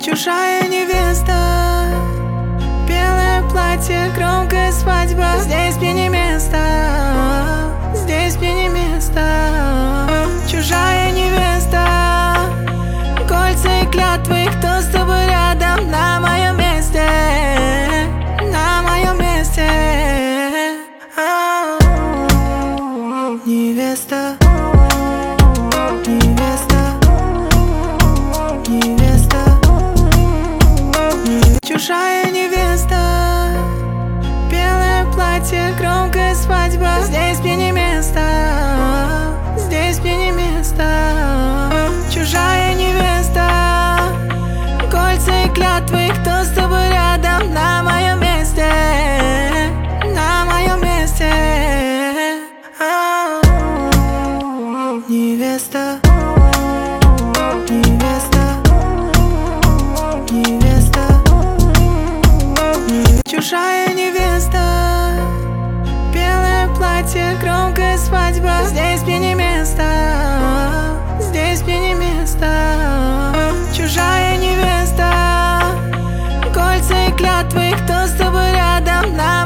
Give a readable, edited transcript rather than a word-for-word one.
Чужая невеста, белое платье, громкая свадьба. Здесь мне не место, здесь мне не место. Чужая невеста, кольца и клятвы, кто с тобой рядом на моем месте, на моем месте. Невеста, невеста, невеста. Чужая невеста, белое платье, громкая свадьба. Здесь мне не место, здесь мне не место. Чужая невеста, кольца и клятвы, кто с тобой рядом на моем месте, на моем месте. Невеста, невеста, невеста. Чужая невеста, белое платье, громкая свадьба. Здесь мне не место, здесь мне не место. Чужая невеста, кольца и клятвы, кто с тобой рядом на